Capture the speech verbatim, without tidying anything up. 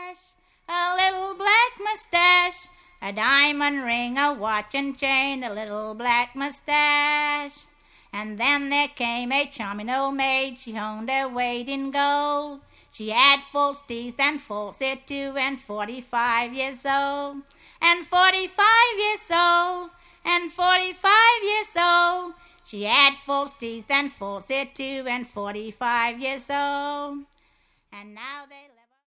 a little black mustache, a diamond ring, a watch and chain, a little black mustache. And then there came a charming old maid, she owned her weight in gold. She had false teeth and false hair too, and forty-five years old. And forty-five years old, and forty-five years old. She had false teeth and false hair too, and forty-five years old. And now they